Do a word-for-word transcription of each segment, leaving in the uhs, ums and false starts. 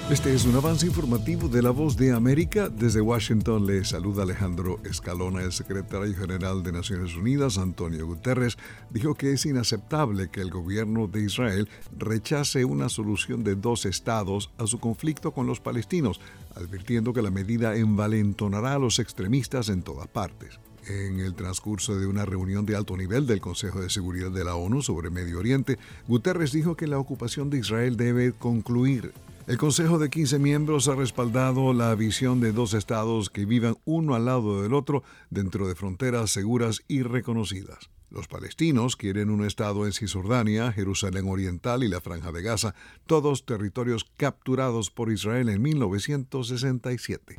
Este es un avance informativo de La Voz de América. Desde Washington le saluda Alejandro Escalona. El secretario general de Naciones Unidas, Antonio Guterres, dijo que es inaceptable que el gobierno de Israel rechace una solución de dos estados a su conflicto con los palestinos, advirtiendo que la medida envalentonará a los extremistas en todas partes. En el transcurso de una reunión de alto nivel del Consejo de Seguridad de la ONU sobre Medio Oriente, Guterres dijo que la ocupación de Israel debe concluir. El Consejo de quince miembros ha respaldado la visión de dos estados que vivan uno al lado del otro dentro de fronteras seguras y reconocidas. Los palestinos quieren un estado en Cisjordania, Jerusalén Oriental y la Franja de Gaza, todos territorios capturados por Israel en mil novecientos sesenta y siete.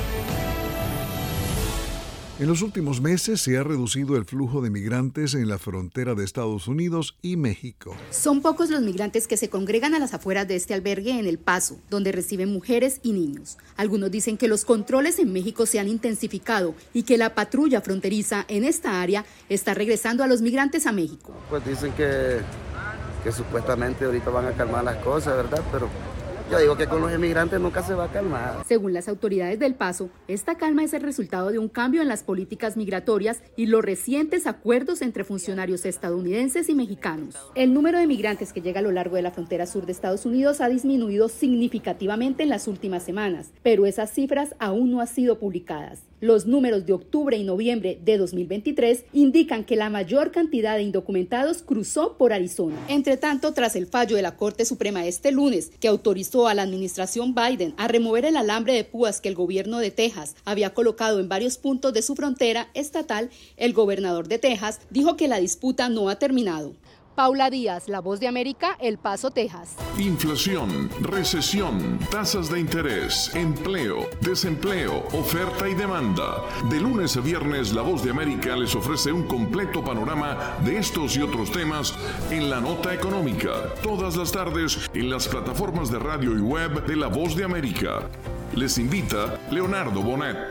En los últimos meses se ha reducido el flujo de migrantes en la frontera de Estados Unidos y México. Son pocos los migrantes que se congregan a las afueras de este albergue en El Paso, donde reciben mujeres y niños. Algunos dicen que los controles en México se han intensificado y que la patrulla fronteriza en esta área está regresando a los migrantes a México. Pues dicen que, que supuestamente ahorita van a calmar las cosas, ¿verdad? Pero yo digo que con los inmigrantes nunca se va a calmar. Según las autoridades del Paso, esta calma es el resultado de un cambio en las políticas migratorias y los recientes acuerdos entre funcionarios estadounidenses y mexicanos. El número de migrantes que llega a lo largo de la frontera sur de Estados Unidos ha disminuido significativamente en las últimas semanas, pero esas cifras aún no han sido publicadas. Los números de octubre y noviembre de dos mil veintitrés indican que la mayor cantidad de indocumentados cruzó por Arizona. Entre tanto, tras el fallo de la Corte Suprema este lunes, que autorizó a la administración Biden a remover el alambre de púas que el gobierno de Texas había colocado en varios puntos de su frontera estatal, el gobernador de Texas dijo que la disputa no ha terminado. Paula Díaz, La Voz de América, El Paso, Texas. Inflación, recesión, tasas de interés, empleo, desempleo, oferta y demanda. De lunes a viernes, La Voz de América les ofrece un completo panorama de estos y otros temas en la nota económica. Todas las tardes en las plataformas de radio y web de La Voz de América. Les invita Leonardo Bonet.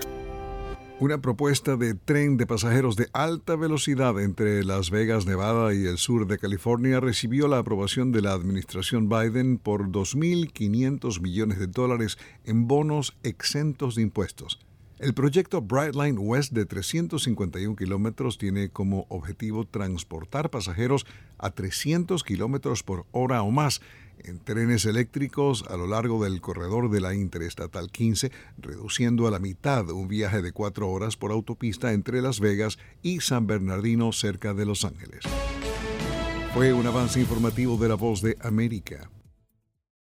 Una propuesta de tren de pasajeros de alta velocidad entre Las Vegas, Nevada y el sur de California recibió la aprobación de la administración Biden por dos mil quinientos millones de dólares en bonos exentos de impuestos. El proyecto Brightline West de trescientos cincuenta y un kilómetros tiene como objetivo transportar pasajeros a trescientos kilómetros por hora o más en trenes eléctricos a lo largo del corredor de la Interestatal quince, reduciendo a la mitad un viaje de cuatro horas por autopista entre Las Vegas y San Bernardino cerca de Los Ángeles. Fue un avance informativo de La Voz de América.